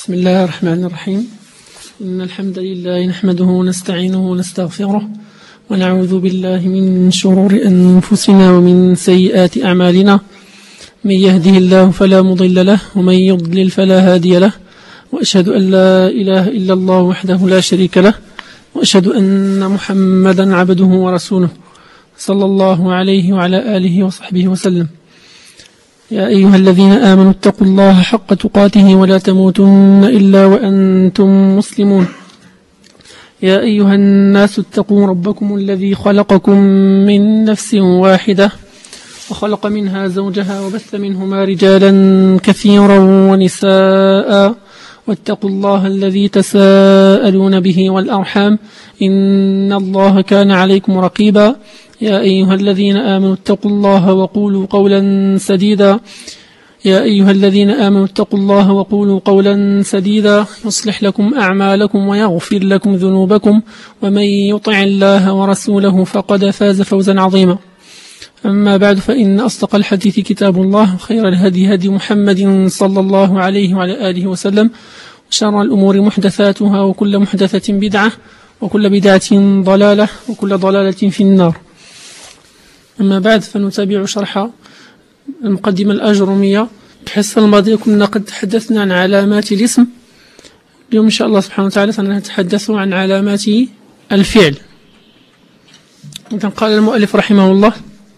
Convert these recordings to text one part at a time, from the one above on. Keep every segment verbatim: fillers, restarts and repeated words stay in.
بسم الله الرحمن الرحيم. إن الحمد لله نحمده ونستعينه ونستغفره ونعوذ بالله من شرور أنفسنا ومن سيئات أعمالنا. من يهده الله فلا مضل له ومن يضلل فلا هادي له، وأشهد أن لا إله إلا الله وحده لا شريك له، وأشهد أن محمدا عبده ورسوله صلى الله عليه وعلى آله وصحبه وسلم. يا أيها الذين آمنوا اتقوا الله حق تقاته ولا تموتن إلا وأنتم مسلمون. يا أيها الناس اتقوا ربكم الذي خلقكم من نفس واحدة وخلق منها زوجها وبث منهما رجالا كثيرا ونساء، واتقوا الله الذي تساءلون به والأرحام إن الله كان عليكم رقيبا. يا أيها الذين آمنوا اتقوا الله وقولوا قولا سديدا يا أيها الذين آمنوا اتقوا الله وقولوا قولا سديدا يصلح لكم أعمالكم ويغفر لكم ذنوبكم، ومن يطع الله ورسوله فقد فاز فوزا عظيما. أما بعد، فإن أصدق الحديث كتاب الله، وخير الهدي هدي محمد صلى الله عليه وعلى آله وسلم، وشر الأمور محدثاتها، وكل محدثة بدعة، وكل بدعة ضلالة، وكل ضلالة في النار. أما بعد، فنتابع شرح المقدمة الأجرومية. في الحصة الماضية كنا قد تحدثنا عن علامات الاسم. اليوم إن شاء الله سبحانه وتعالى سنتحدث عن علامات الفعل. قال المؤلف رحمه الله،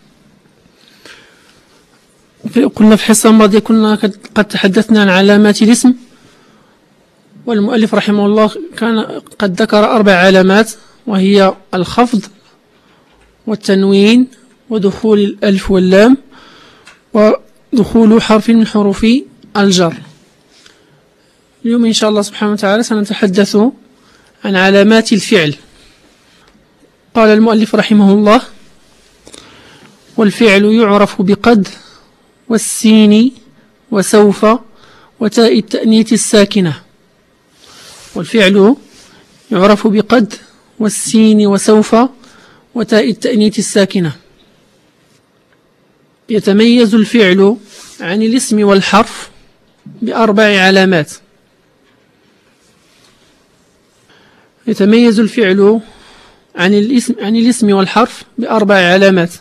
قلنا في الحصة الماضية كنا قد تحدثنا عن علامات الاسم، والمؤلف رحمه الله كان قد ذكر أربع علامات، وهي الخفض والتنوين ودخول الألف واللام ودخول حرف من حروف الجر. اليوم إن شاء الله سبحانه وتعالى سنتحدث عن علامات الفعل. قال المؤلف رحمه الله: والفعل يعرف بقد والسين وسوف وتاء التأنيث الساكنة. والفعل يعرف بقد والسين وسوف وتاء التأنيث الساكنة. يتميز الفعل عن الاسم والحرف بأربع علامات. يتميز الفعل عن الاسم عن الاسم والحرف بأربع علامات.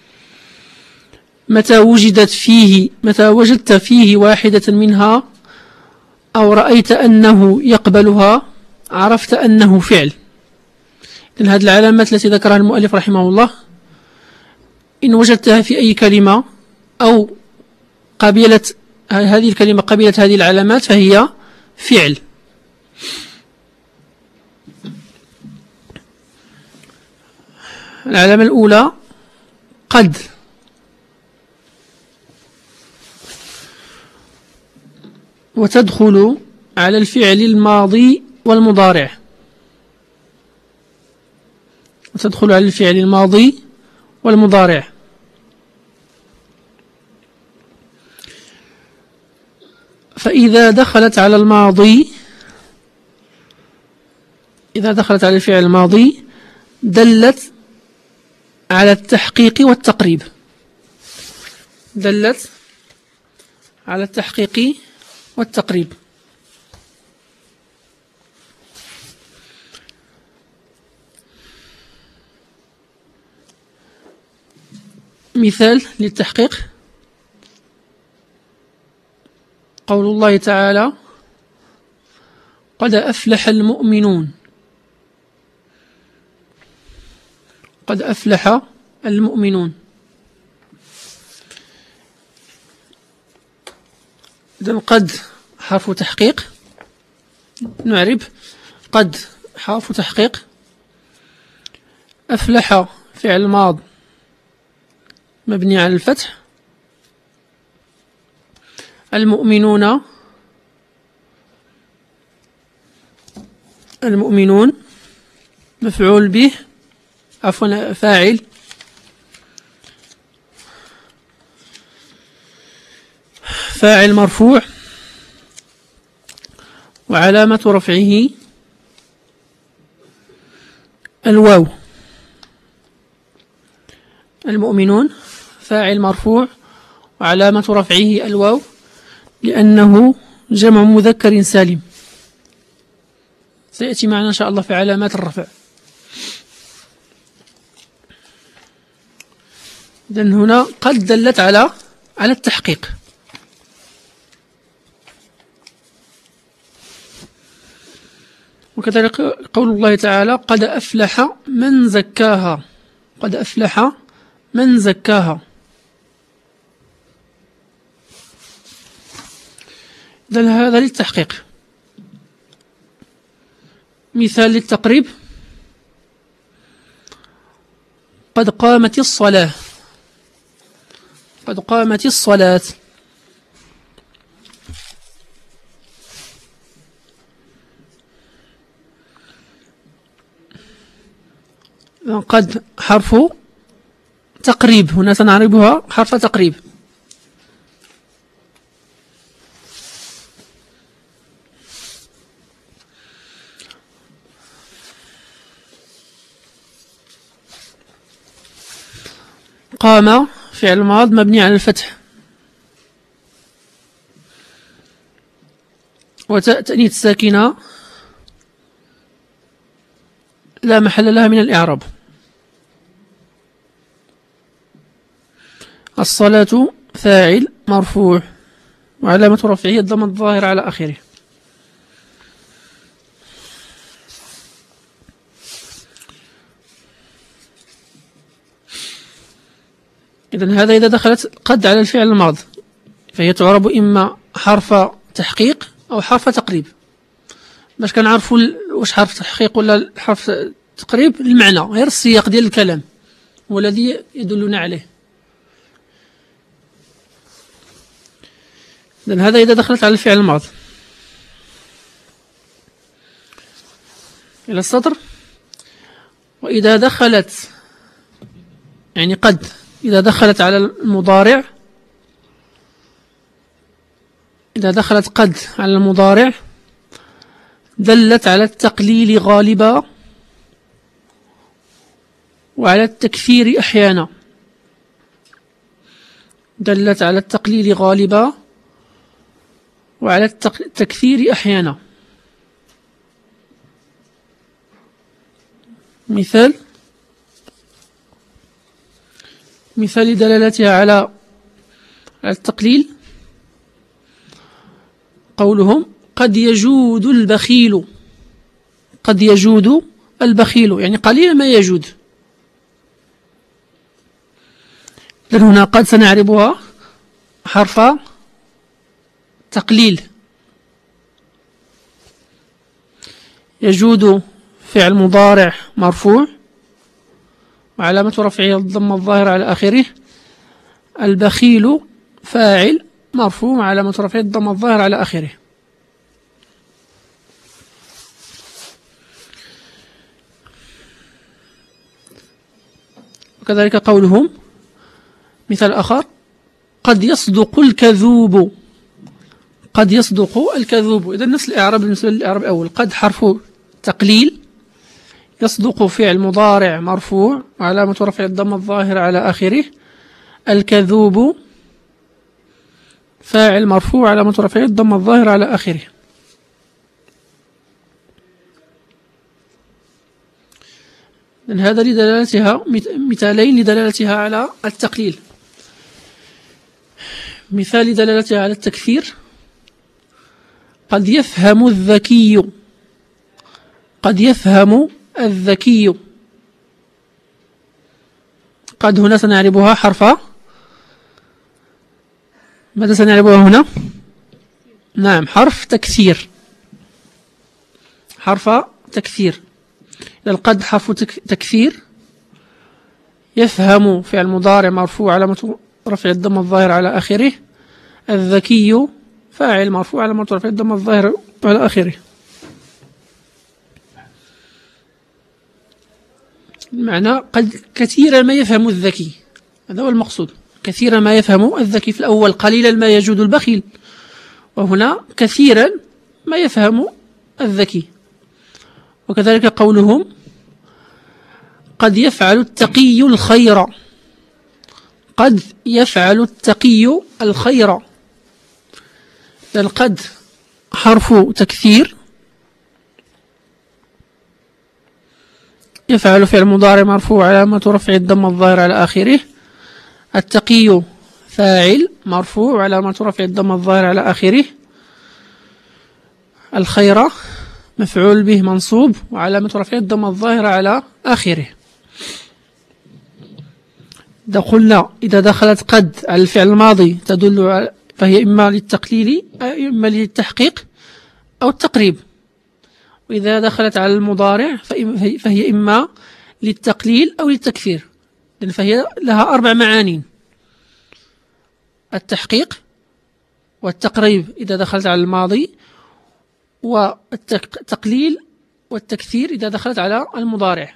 متى وجدت فيه متى وجدت فيه واحدة منها أو رأيت أنه يقبلها عرفت أنه فعل. إذن هذه العلامات التي ذكرها المؤلف رحمه الله، إن وجدتها في أي كلمة أو قبلت هذه الكلمة قبلت هذه العلامات فهي فعل. العلامة الأولى قد. وتدخل على الفعل الماضي والمضارع. وتدخل على الفعل الماضي والمضارع. فإذا دخلت على الماضي إذا دخلت على الفعل الماضي دلت على التحقيق والتقريب. دلت على التحقيق والتقريب. مثال للتحقيق: قول الله تعالى: قد أفلح المؤمنون. قد أفلح المؤمنون. إذن قد حرف تحقيق. نعرب قد حرف تحقيق. أفلح فعل ماض مبني على الفتح. المؤمنون المؤمنون مفعول به عفوا فاعل. فاعل مرفوع وعلامة رفعه الواو. المؤمنون فاعل مرفوع وعلامة رفعه الواو لأنه جمع مذكر سالم. سيأتي معنا إن شاء الله في علامات الرفع. إذن هنا قد دلت على على التحقيق. وكذلك قول الله تعالى قد أفلح من زكاها، قد أفلح من زكاها. إذن هذا للتحقيق. مثال للتقريب: قد قامت الصلاة، قد قامت الصلاة. قد حرف تقريب، هنا سنعربها حرف تقريب. قام فعل ماض مبني على الفتح، وتاء تأنيث ساكنة لا محل لها من الإعراب. الصلاة فاعل مرفوع وعلامة رفعه الضمة الظاهرة على آخره. إذن هذا إذا دخلت قد على الفعل الماضي فهي تعرب إما حرف تحقيق أو حرف تقريب. باش كنعرفوا واش حرف تحقيق ولا حرف تقريب، المعنى غير السياق ديال الكلام هو الذي يدلنا عليه. إذن هذا إذا دخلت على الفعل الماضي. إلى السطر: وإذا دخلت يعني قد إذا دخلت على المضارع، إذا دخلت قد على المضارع دلت على التقليل غالبا وعلى التكثير أحيانا. دلت على التقليل غالبا وعلى التكثير أحيانا. مثال مثال دلالتها على التقليل قولهم قد يجود البخيل، قد يجود البخيل يعني قليلا ما يجود. إذن هنا قد سنعربها حرف تقليل. يجود فعل مضارع مرفوع وعلامة رفعه الضمة الظاهرة على آخره. البخيل فاعل مرفوع وعلامة رفعه الضمة الظاهرة على آخره. وكذلك قولهم مثال آخر: قد يصدق الكذوب، قد يصدق الكذوب. إذا نفس الإعراب بالنسبة للإعراب الأول. قد حرف تقليل، يصدق فعل مضارع مرفوع وعلامة رفع الضمة الظاهرة على آخره. الكذوب فاعل مرفوع علامة رفعه الضمة الظاهرة على آخره. من هذا لدلالتها مثالين لدلالتها على التقليل. مثال دلالتها على التكثير: قد يفهم الذكي، قد يفهم الذكي. قد هنا سنعربها حرف ماذا سنعربها هنا؟ نعم حرف تكثير، حرف تكثير. القد حرف تكثير. يفهم فعل مضارع مرفوع علامة رفع الضمة الظاهرة على آخره. الذكي فاعل مرفوع علامة رفع الضمة الظاهرة على آخره. المعنى قد كثيرا ما يفهم الذكي، هذا هو المقصود. كثيرا ما يفهم الذكي في الأول، قليلا ما يجود البخيل، وهنا كثيرا ما يفهم الذكي. وكذلك قولهم قد يفعل التقي الخير، قد يفعل التقي الخير. قد حرف تكثير يفعل فعل مضارع مرفوع علامة رفع الضمة الظاهرة على آخره. التقي فاعل مرفوع علامة رفع الضمة الظاهرة على آخره. الخير مفعول به منصوب وعلامة رفع الضمة الظاهرة على آخره. إذا قلنا إذا دخلت قد على الفعل الماضي تدل على فهي إما للتقليل إما للتحقيق أو التقريب. وإذا دخلت على المضارع فهي إما للتقليل أو للتكثير، لأن فهي لها أربع معاني: التحقيق والتقريب إذا دخلت على الماضي، والتقليل والتكثير إذا دخلت على المضارع.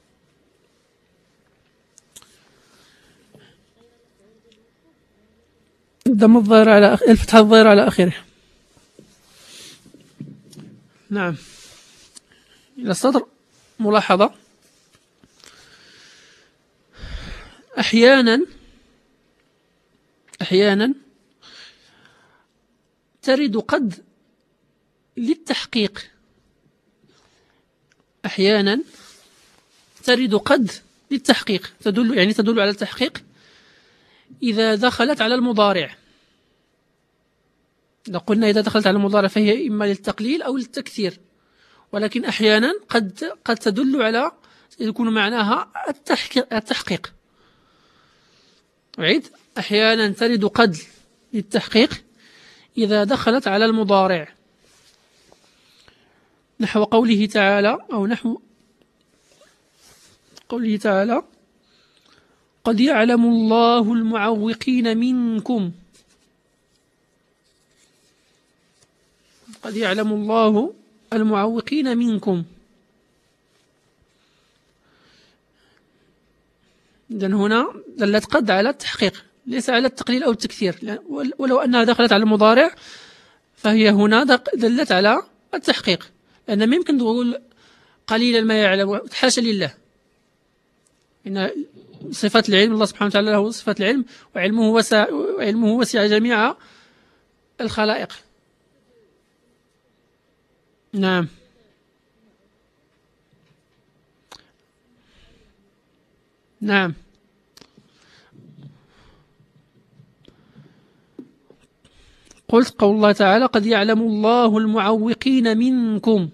الضم الظاهر على الفتحة الظاهرة على آخره. نعم. إلى السطر ملاحظة: أحيانا أحيانا ترد قد للتحقيق. أحيانا ترد قد للتحقيق، تدل يعني تدل على التحقيق إذا دخلت على المضارع. إذا قلنا إذا دخلت على المضارع فهي إما للتقليل أو للتكثير، ولكن أحيانا قد قد تدل على يكون معناها التحقيق. أعيد: أحيانا ترد قد للتحقيق إذا دخلت على المضارع، نحو قوله تعالى أو نحو قوله تعالى: قد يعلم الله المعوقين منكم. قد يعلم الله المعوقين منكم. إذن هنا دلت قد على التحقيق ليس على التقليل أو التكثير، ولو أنها دخلت على المضارع فهي هنا دلت على التحقيق، لأن ما يمكن تقول قليلا ما يعلم، حاشا لله. إن صفة العلم، الله سبحانه وتعالى له صفة العلم وعلمه وسع, وعلمه وسع جميع الخلائق. نعم. نعم. قلت قول الله تعالى: قد يعلم الله المعوقين منكم.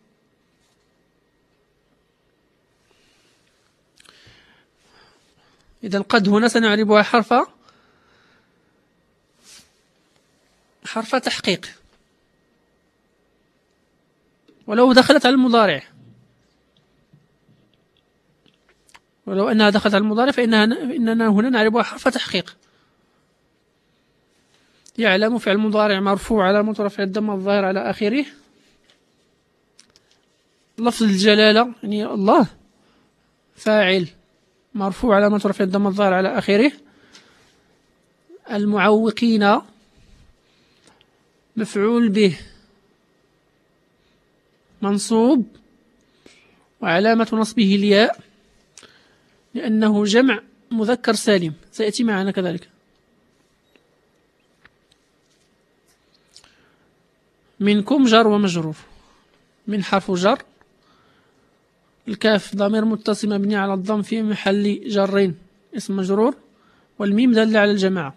إذا قد هنا سنعربها حرف حرف تحقيق، ولو دخلت على المضارع، ولو أنها دخلت على المضارع فإنها إننا هنا نعربها حرف تحقيق. يعلم فعل مضارع مرفوع علامة رفع الضمة الظاهر على آخره. لفظ الجلالة يعني الله فاعل مرفوع علامة رفع الضمة الظاهر على آخره. المعوقين مفعول به منصوب وعلامة نصبه الياء لأنه جمع مذكر سالم، سيأتي معنا كذلك. منكم جر ومجرور. من حرف جر، الكاف ضمير متصل مبني على الضم في محل جر اسم مجرور، والميم دل على الجماعة.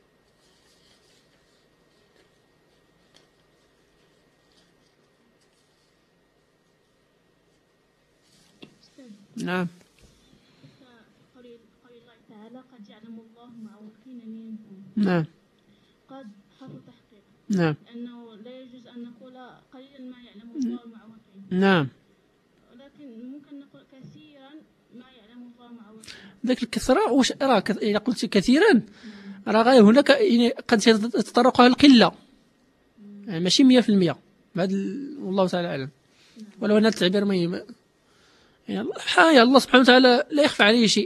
نعم. قول الله تعالى: قد يعلم الله المعوقين منكم. نعم. قد حرف تحقيق. نعم. لأنه لا يجوز أن نقول قليلا ما يعلم الله المعوقين. نعم. ولكن ممكن نقول كثيرا ما يعلم الله المعوقين. ذاك الكثرة واش راه إذا قلت كثيرا راه غير هناك قد تتطرقها القلة، يعني ماشي مية في المية. هذا والله تعالى أعلم. ولو أن التعبير ما يم... يعني حاجة الله سبحانه وتعالى لا يخفى عليه شيء.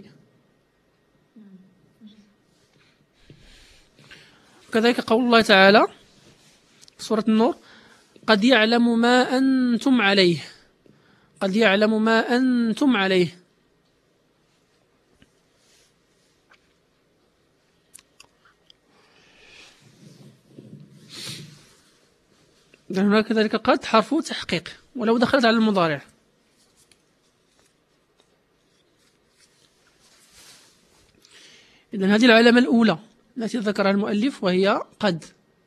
كذلك قول الله تعالى سورة النور: قد يعلم ما أنتم عليه. قد يعلم ما أنتم عليه. هناك كذلك قد حرف تحقيق ولو دخلت على المضارع. إذن هذه العلامة الأولى التي ذكرها المؤلف وهي قد،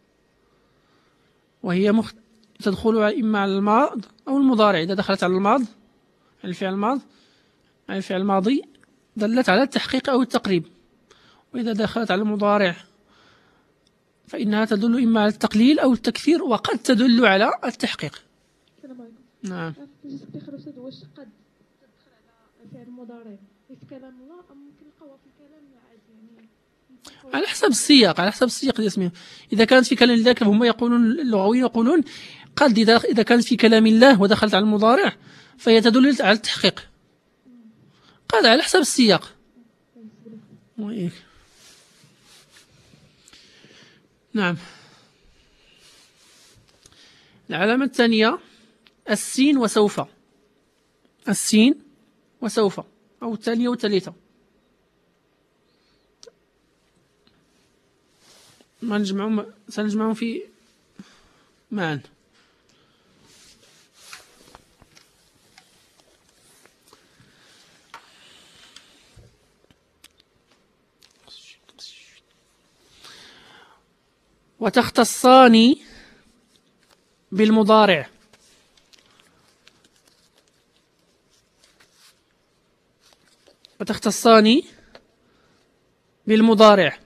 وهي مخت... تدخل إما على الماض أو المضارع. إذا دخلت على الماض، على الفعل الماض، على الفعل الماضي، دلت على التحقيق أو التقريب. وإذا دخلت على المضارع فإنها تدل إما على التقليل أو التكثير، وقد تدل على التحقيق. السلام عليكم. نعم. تستخرج أستاذ واش قد تدخل على الفعل المضارع في كلام الله أم ممكن نلقاوها في الكلام العادي يعني؟ على حسب السياق، على حسب السياق ياسمين. إذا كانت في كلام الله هم يقولون اللغويين يقولون قد إذا إذا كانت في كلام الله ودخلت على المضارع فهي تدل على التحقيق. قد على حسب السياق. نعم. العلامة الثانية السين وسوف. السين وسوف أو الثانية والثالثة. ما نجمعهم، سنجمعهم في معا. وتختصان بالمضارع. وتختصان بالمضارع.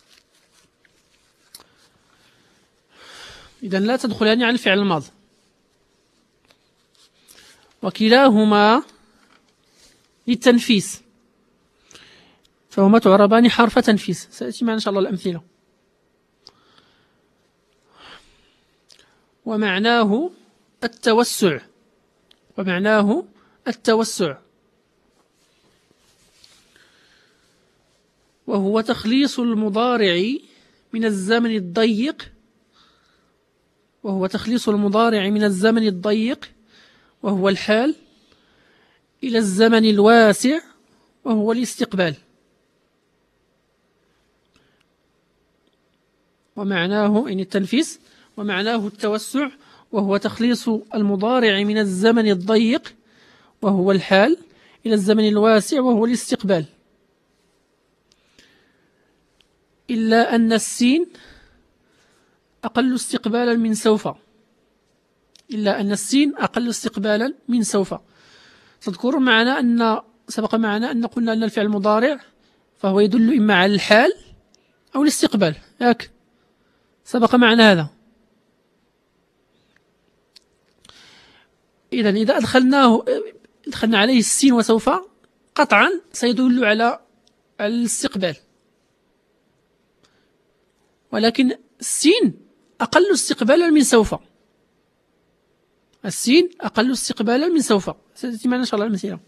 إذن لا تدخلان على الفعل الماضي. وكلاهما للتنفيس، فهما تعربان حرف تنفيس. سيأتي معنا إن شاء الله الأمثلة. ومعناه التوسع. ومعناه التوسع وهو تخليص المضارع من الزمن الضيق وهو تخليص المضارع من الزمن الضيق وهو الحال إلى الزمن الواسع وهو الاستقبال. ومعناه يعني التنفيس، ومعناه التوسع وهو تخليص المضارع من الزمن الضيق وهو الحال إلى الزمن الواسع وهو الاستقبال. إلا أن السين أقل استقبالا من سوف. إلا أن السين أقل استقبالا من سوف. تذكرون معنا أن سبق معنا أن قلنا أن الفعل المضارع فهو يدل إما على الحال أو الاستقبال. ياك سبق معنا هذا. إذن إذا أدخلناه أدخلنا عليه السين وسوف قطعا سيدل على الاستقبال، ولكن السين أقل استقبالا من سوف. السين أقل استقبالا من سوف. ستأتي معنا إن شاء الله المثيلة.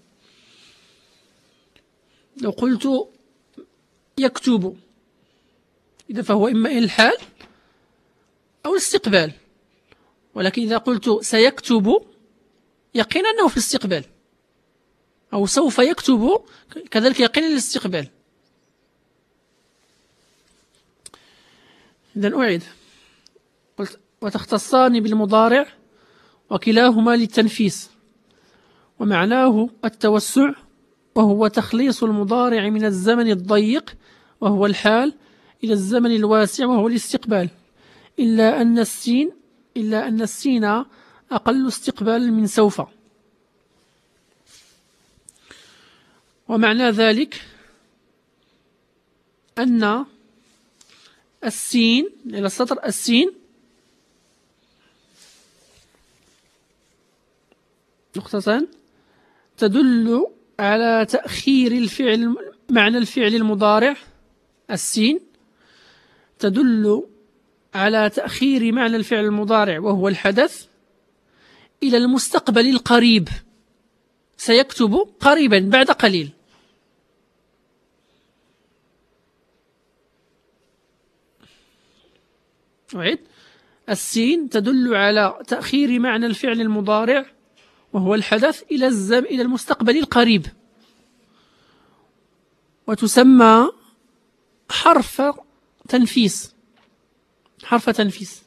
لو قلت يكتب إذا فهو إما الحال أو الاستقبال، ولكن إذا قلت سيكتب يقين أنه في الاستقبال، أو سوف يكتب كذلك يقين الاستقبال. إذن أعيد. قلت وتختصان بالمضارع وكلاهما للتنفيس، ومعناه التوسع وهو تخليص المضارع من الزمن الضيق وهو الحال إلى الزمن الواسع وهو الاستقبال. إلا أن السين إلا أن السين أقل استقبالا من سوف. ومعنى ذلك أن السين إلى السطر السين نقطتان تدل على تأخير الفعل معنى الفعل المضارع. السين تدل على تأخير معنى الفعل المضارع وهو الحدث إلى المستقبل القريب. سيكتب قريبا بعد قليل. أعيد. السين تدل على تأخير معنى الفعل المضارع وهو الحدث إلى الزم إلى المستقبل القريب، وتسمى حرف تنفيس. حرف تنفيس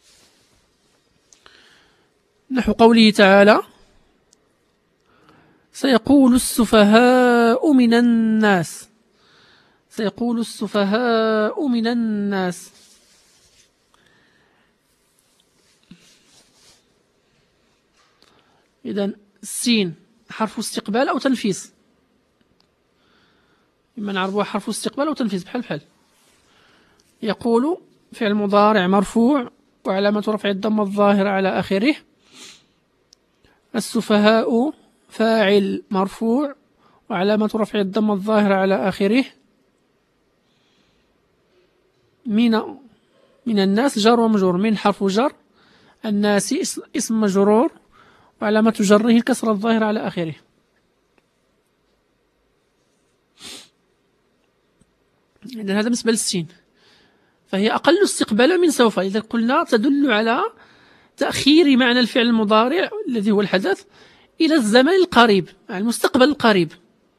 نحو قوله تعالى سيقول السفهاء من الناس. سيقول السفهاء من الناس. إذن السين حرف استقبال أو تنفيس، إما نعرفوها حرف استقبال أو تنفيس بحال بحال. يقول فعل مضارع مرفوع وعلامة رفع الضمة الظاهرة على آخره. السفهاء فاعل مرفوع وعلامة رفع الضمة الظاهرة على آخره. من من الناس جار ومجرور، من حرف جر، الناس اسم مجرور وعلامة جره الكسرة الظاهرة على آخره. إذن هذا بالنسبة للسين، فهي أقل استقبالا من سوف. إذا قلنا تدل على تأخير معنى الفعل المضارع الذي هو الحدث إلى الزمن القريب، المستقبل القريب.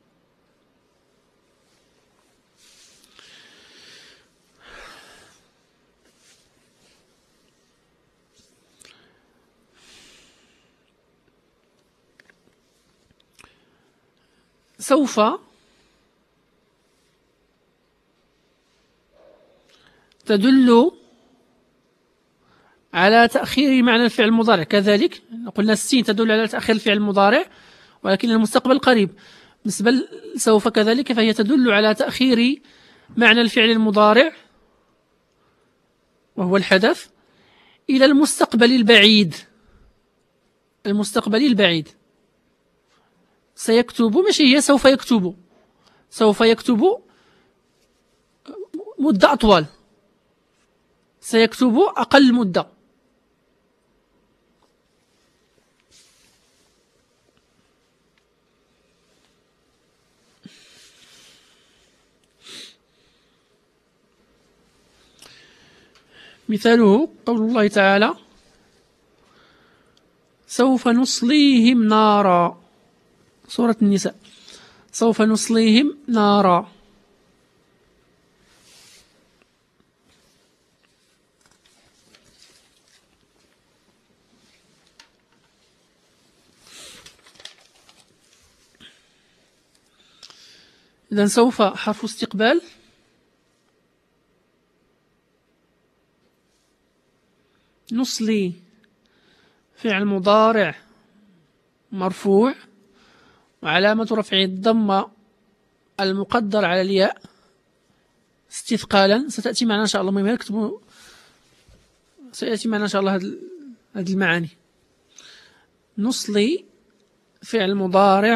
سوف تدل على تأخير معنى الفعل المضارع، كذلك قلنا السين تدل على تأخير الفعل المضارع ولكن المستقبل القريب. بالنسبة لسوف كذلك فهي تدل على تأخير معنى الفعل المضارع وهو الحدث إلى المستقبل البعيد. المستقبل البعيد سيكتب، ماشي هي سوف يكتب، سوف يكتب مدة أطول، سيكتب أقل مدة. مثاله قول الله تعالى: سوف نصليهم نارا، سورة النساء، سوف نصليهم نارا. إذن سوف حرف استقبال نصلي فعل مضارع مرفوع وعلامة رفعه الضمة المقدر على الياء استثقالا. ستأتي معنا إن شاء الله، مهم نكتبوا، سيأتي معنا إن شاء الله هذه المعاني. نصلي فعل مضارع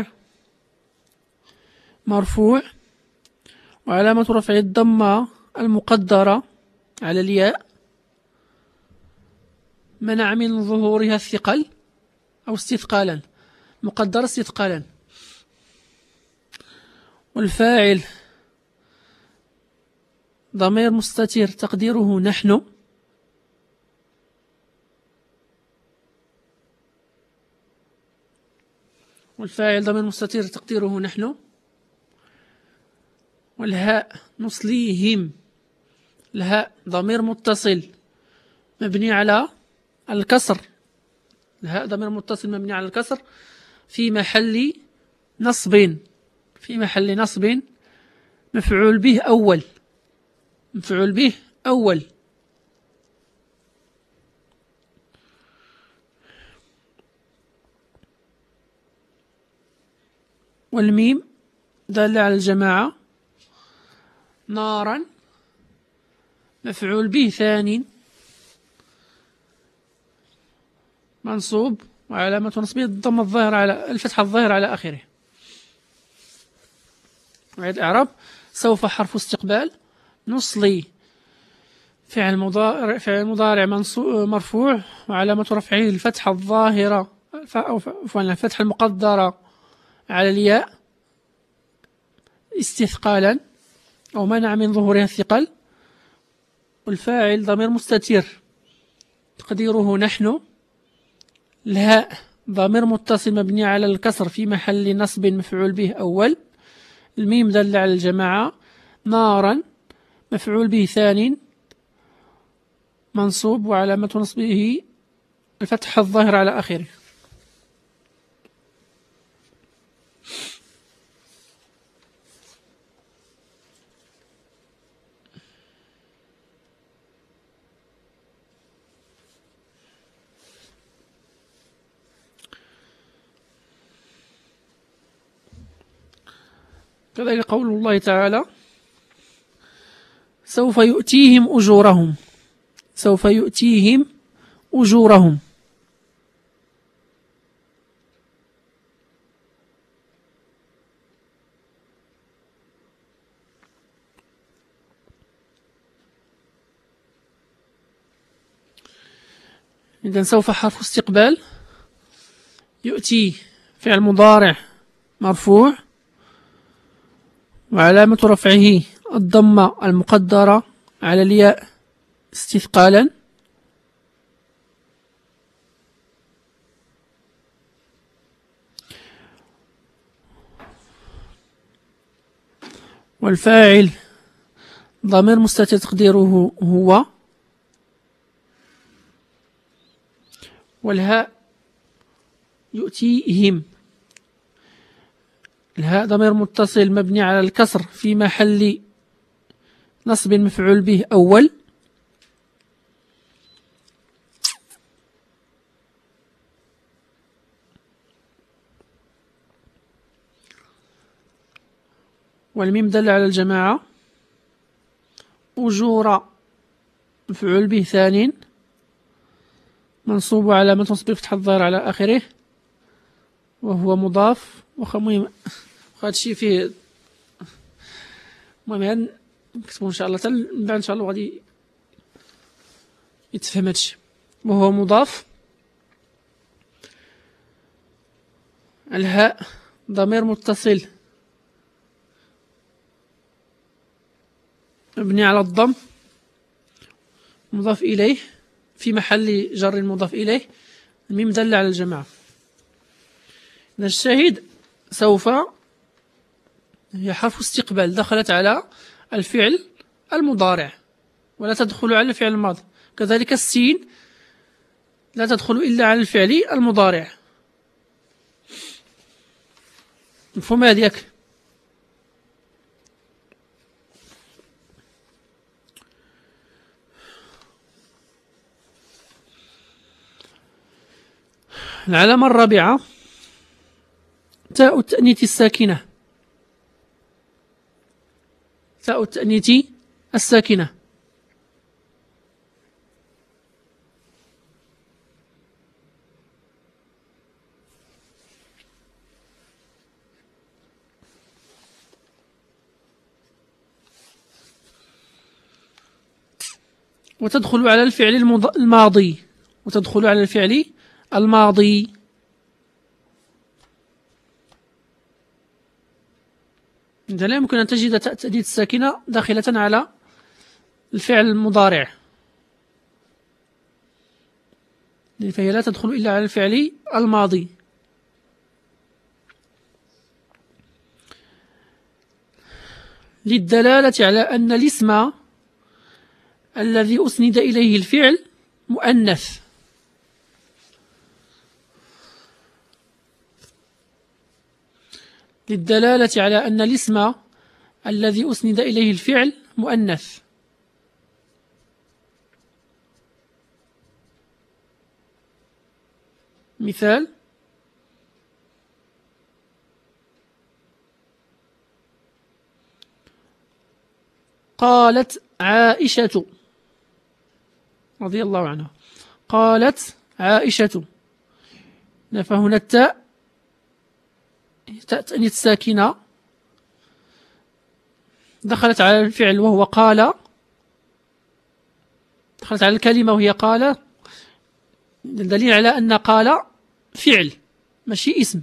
مرفوع وعلامة رفعه الضمة المقدرة على الياء منع من ظهورها الثقل أو استثقالا، مقدر استثقالا. والفاعل ضمير مستتر تقديره نحن، والفاعل ضمير مستتر تقديره نحن. والهاء نصليهم، الهاء ضمير متصل مبني على الكسر، الهاء ضمير متصل مبني على الكسر في محل نصب، في محل نصب مفعول به أول، مفعول به أول. والميم دالة على الجماعة، نارا مفعول به ثاني منصوب وعلامة نصبه الضمة الظاهرة على الفتحة الظاهرة على آخره. وعيد إعراب: سوف حرف استقبال نصلي فعل مضارع فعل مضارع مرفوع وعلامة رفعه الفتحة الظاهرة أو الفتحة المقدرة على الياء استثقالا أو منع من ظهورها الثقل. والفاعل ضمير مستتر تقديره نحن. الهاء ضمير متصل مبني على الكسر في محل نصب مفعول به أول. الميم دل على الجماعة، نارا مفعول به ثاني منصوب وعلامة نصبه الفتحة الظاهرة على آخره. كذلك قول الله تعالى سوف يؤتيهم أجورهم، سوف يؤتيهم أجورهم. إذن سوف حرف استقبال، يؤتي فعل مضارع مرفوع وعلامة رفعه الضمة المقدرة على الياء استثقالا، والفاعل ضمير مستتر تقديره هو، والهاء يؤتيهم، الهاء ضمير متصل مبني على الكسر في محل نصب مفعول به أول، والميم دل على الجماعة، أجور مفعول به ثانٍ منصوب على علامة نصبه فتح الظاهر على آخره وهو مضاف. واخا المهم هذا الشيء فيه المهم نكتبو ان شاء الله حتى من بعد ان شاء الله غادي يتفهم هادشي. وهو مضاف، الهاء ضمير متصل مبني على الضم مضاف إليه في محل جر مضاف إليه، الميم دل على الجماعة. الشاهد سوف هي حرف استقبال دخلت على الفعل المضارع ولا تدخل على الفعل الماضي، كذلك السين لا تدخل إلا على الفعل المضارع. مفهوم هذيك؟ العلامة الرابعة تاء التأنيث الساكنة، تاء التأنيث الساكنة وتدخل على الفعل الماضي، وتدخل على الفعل الماضي. إذا لا يمكن أن تجد تاء التأنيث الساكنة داخلة على الفعل المضارع، فهي لا تدخل إلا على الفعل الماضي. للدلالة على أن الاسم الذي أسند إليه الفعل مؤنث، للدلالة على أن الاسم الذي أسند إليه الفعل مؤنث. مثال: قالت عائشة رضي الله عنها، قالت عائشة، فهنا التاء تاء التأنيث الساكنة دخلت على الفعل وهو قال، دخلت على الكلمة وهي قال، دليل على أن قال فعل ماشي اسم،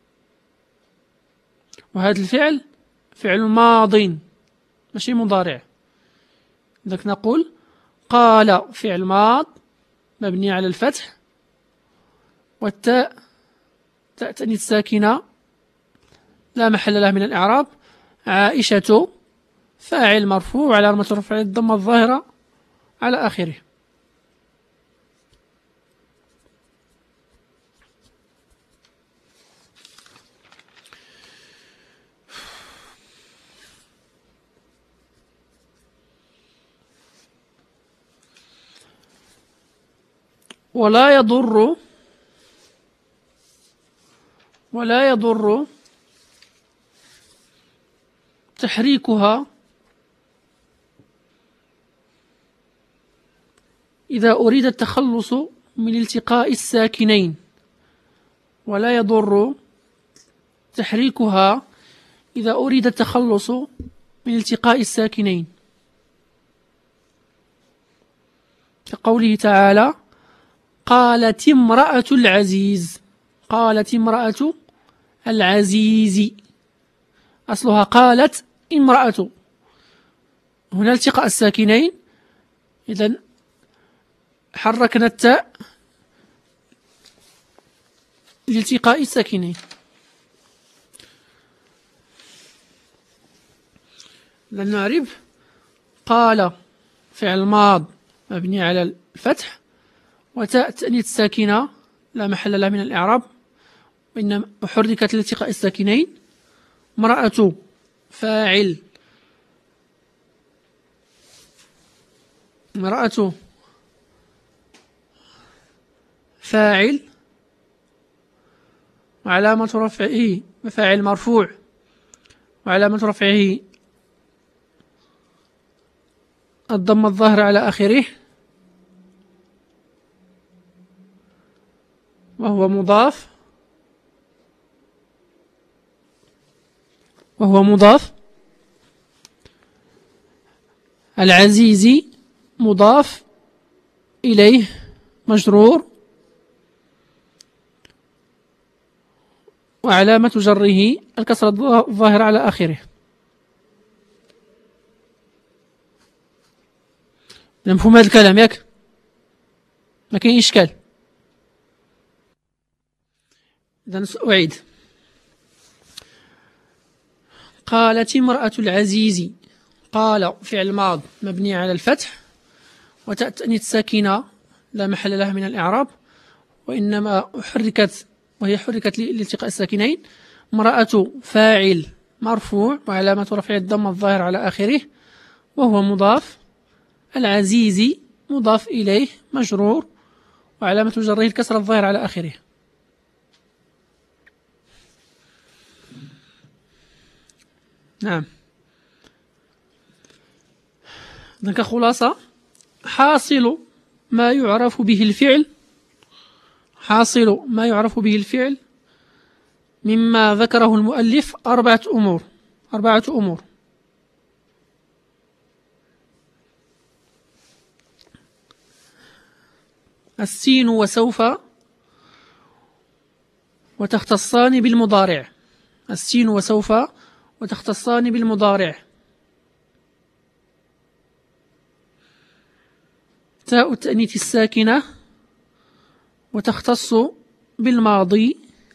وهذا الفعل فعل ماض ماشي مضارع. لذلك نقول قال فعل ماض مبني على الفتح، والتاء تاء تأنيث ساكنة لا محل له من الإعراب، عائشة فاعل مرفوع على علامة رفعه الضمة الظاهرة على آخره. ولا يضر ولا يضر تحريكها إذا أريد التخلص من التقاء الساكنين، ولا يضر تحريكها إذا أريد التخلص من التقاء الساكنين، كقوله تعالى: قالت امرأة العزيز. قالت امرأة العزيز، أصلها قالت امرأة، هنا التقاء الساكنين، إذن حركنا التاء لالتقاء الساكنين. لن نعرف قال فعل ماض مبني على الفتح، وتاء تأنيث ساكنة لا محل لها من الإعراب، وإنما حركت لالتقاء الساكنين. امرأة فاعل، امرأة فاعل وعلامة رفعه فاعل مرفوع، وعلامة رفعه الضم الظاهر على آخره، وهو مضاف وهو مضاف العزيز مضاف إليه مجرور، وعلامة جره الكسرة الظاهرة على آخره. مفهوم هذا الكلام ياك؟ ما كاين إشكال؟ إذن سأعيد. قالت امرأة العزيز. قال فعل ماض مبني على الفتح، وتاء التأنيث ساكنة لا محل لها من الإعراب، وإنما حركت وهي حركت لالتقاء الساكنين. امرأة فاعل مرفوع، وعلامة رفعه الضم الظاهر على آخره، وهو مضاف. العزيز مضاف إليه مجرور، وعلامة جره الكسرة الظاهر على آخره. نعم. ذلك خلاصة: حاصل ما يعرف به الفعل حاصل ما يعرف به الفعل مما ذكره المؤلف أربعة أمور أربعة أمور السين وسوف وتختصان بالمضارع. السين وسوف وتختصان بالمضارع. تاء التأنيث الساكنة وتختص بالماضي.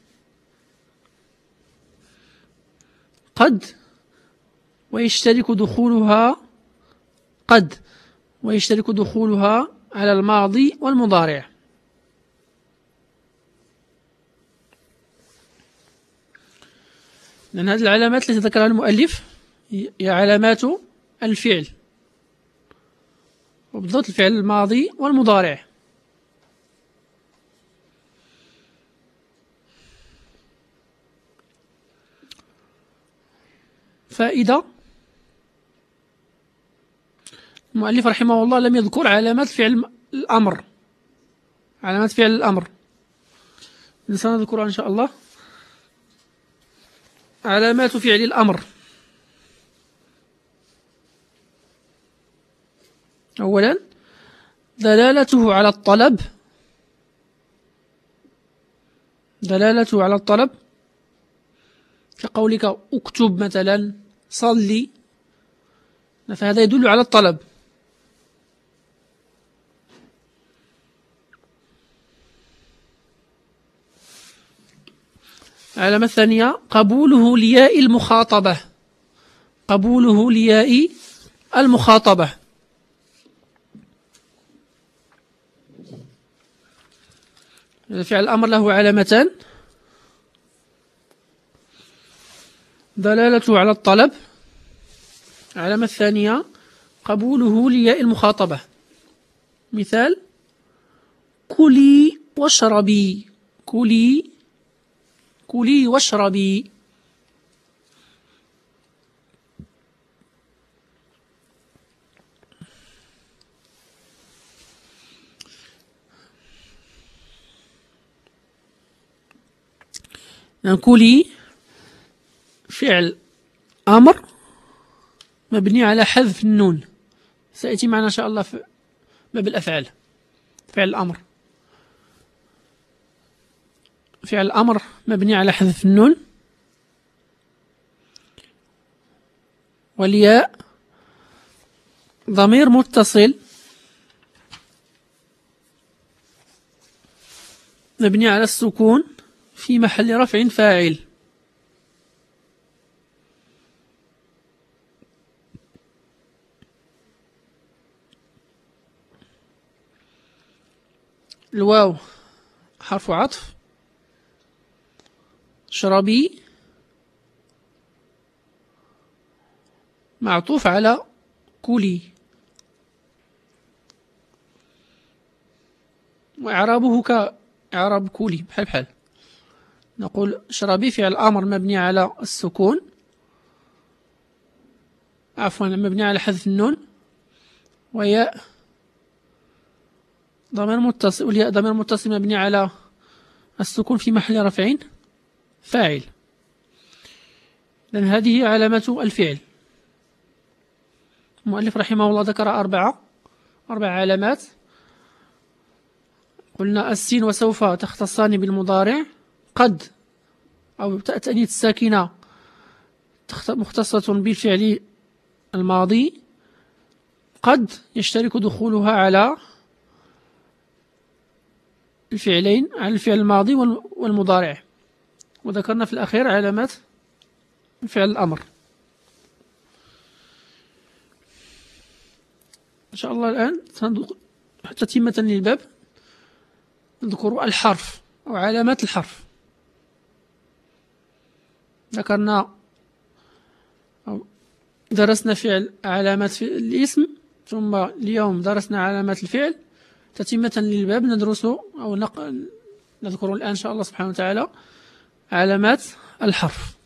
قد ويشترك دخولها قد ويشترك دخولها على الماضي والمضارع. لأن هذه العلامات التي ذكرها المؤلف هي علامات الفعل، وبالضبط الفعل الماضي والمضارع. فائدة: المؤلف رحمه الله لم يذكر علامات فعل الأمر علامات فعل الأمر سنذكرها إن شاء الله. علامات فعل الأمر: أولا دلالته على الطلب دلالته على الطلب كقولك اكتب مثلا، صلي، فهذا يدل على الطلب. العلامة الثانية قبوله لياء المخاطبة قبوله لياء المخاطبة فعل الأمر له علامتان: دلالته على الطلب. العلامة الثانية قبوله لياء المخاطبة. مثال: كلي واشربي كلي كلي واشربي. كولي فعل أمر مبني على حذف النون، سيأتي معنا إن شاء الله في باب الأفعال. فعل الأمر، فعل الأمر مبني على حذف النون، والياء ضمير متصل مبني على السكون في محل رفع فاعل. الواو حرف عطف، اشربي معطوف على كلي، وإعرابه كإعراب كلي بحال بحال. نقول اشربي فعل أمر مبني على السكون، عفوا مبني على حذف النون، وياء ضمير متصل، والياء ضمير متصل مبني على السكون في محل رفع فاعل. لأن هذه علامة الفعل. المؤلف رحمه الله ذكر أربعة أربع علامات. قلنا السين وسوف تختصان بالمضارع، قد أو تأنيث الساكنة مختصة بالفعل الماضي، قد يشترك دخولها على الفعلين، على الفعل الماضي والمضارع. وذكرنا في الأخير علامات فعل الأمر. إن شاء الله الآن تتمة للباب نذكر الحرف أو علامات الحرف. ذكرنا أو درسنا فعل علامات الاسم، ثم اليوم درسنا علامات الفعل. تتمة للباب ندرس أو نذكر الآن إن شاء الله سبحانه وتعالى علامات الحرف.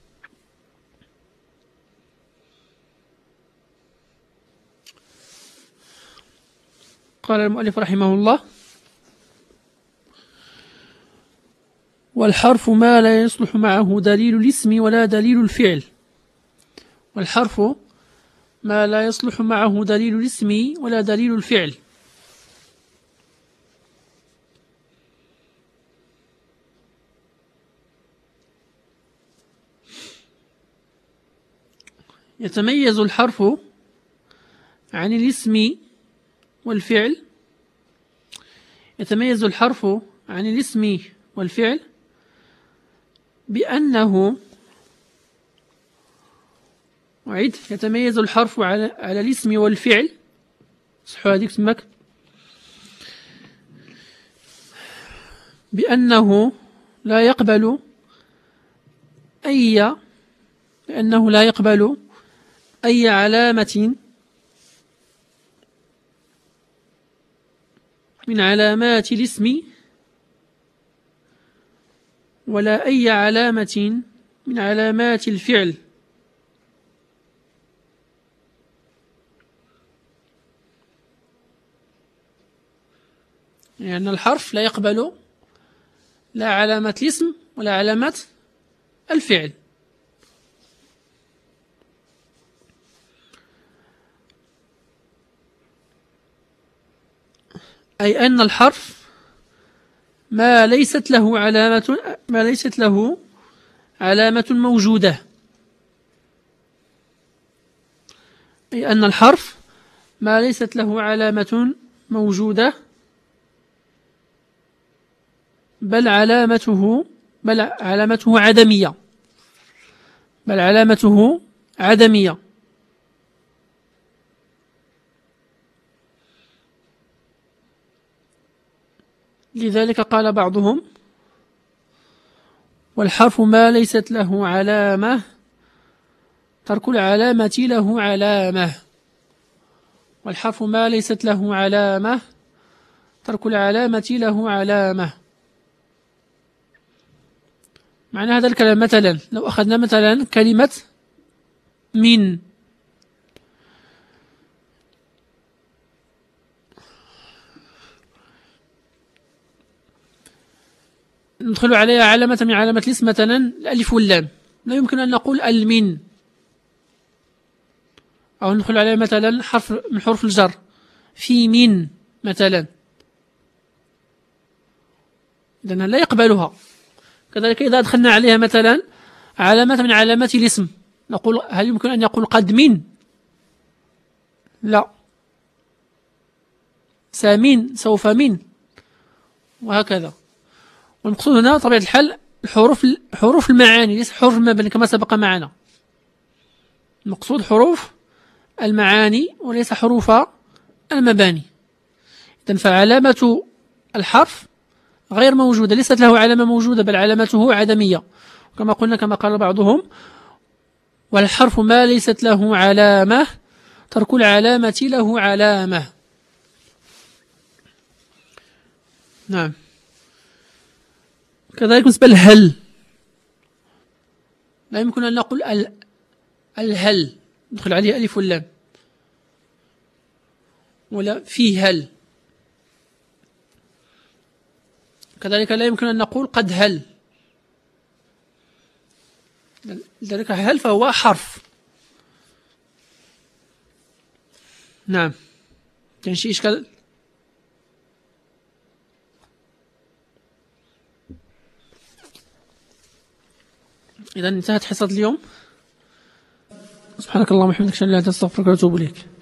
قال المؤلف رحمه الله: والحرف ما لا يصلح معه دليل الاسم ولا دليل الفعل. والحرف ما لا يصلح معه دليل الاسم ولا دليل الفعل. يتميز الحرف عن الاسم والفعل يتميز الحرف عن الاسم والفعل بأنه أعيد يتميز الحرف على, على الاسم والفعل صحوا هذيك تماك بأنه لا يقبل أي لأنه لا يقبل أي علامة من علامات الاسم ولا أي علامة من علامات الفعل. لأن يعني الحرف لا يقبل لا علامة الاسم ولا علامة الفعل. أي أن الحرف ما ليست له علامة ما ليست له علامة موجودة. أي أن الحرف ما ليست له علامة موجودة بل علامته بل علامته عدمية بل علامته عدمية. لذلك قال بعضهم: والحرف ما ليست له علامة ترك العلامة له علامة. والحرف ما ليست له علامة ترك العلامة له علامة. معنى هذا الكلام مثلا لو أخذنا مثلا كلمة من، ندخل عليها علامة من علامات الاسم، مثلا الألف واللام، لا يمكن أن نقول المن، أو ندخل عليها مثلا حرف من حروف الجر في من مثلا، إذن لا يقبلها. كذلك إذا دخلنا عليها مثلا علامة من علامات الاسم، نقول هل يمكن أن يقول قد من؟ لا. سامين، سوف من، وهكذا. والمقصود هنا طبيعة الحال حروف حروف المعاني، ليس حروف المباني كما سبق معنا. المقصود حروف المعاني وليس حروف المباني. إذن فعلامة الحرف غير موجودة، ليست له علامة موجودة، بل علامته عدمية، كما قلنا كما قال بعضهم: والحرف ما ليست له علامة ترك العلامة له علامة. نعم. كذلك بالنسبة للهل، لا يمكن أن نقول ال الهل ندخل عليه ألف واللام، ولا فيه هل. كذلك لا يمكن أن نقول قد هل، لذلك هل فهو حرف. نعم. كان شي إشكال؟ إذا انتهت حصة اليوم. سبحانك اللهم وبحمدك، أشهد أن لا إله إلا أنت، أستغفرك وأتوب إليك.